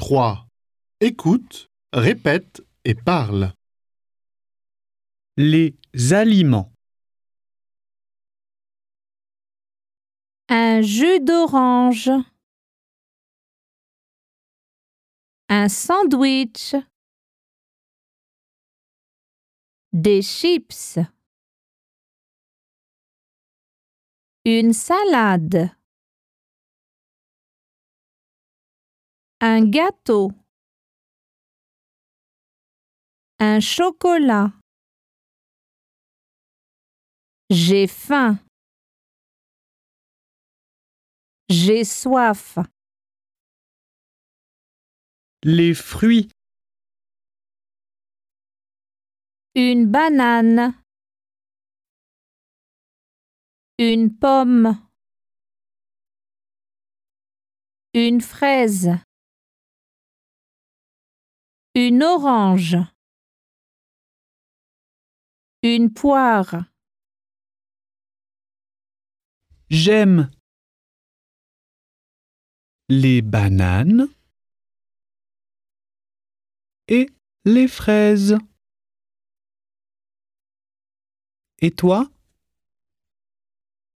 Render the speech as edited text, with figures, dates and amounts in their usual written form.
3. Écoute, répète et parle. Les aliments. Un jus d'orange. Un sandwich. Des chips. Une salade. Un gâteau. Un chocolat. J'ai faim. J'ai soif. Les fruits. Une banane. Une pomme. Une fraise. Une orange. Une poire. J'aime les bananes et les fraises. Et toi ?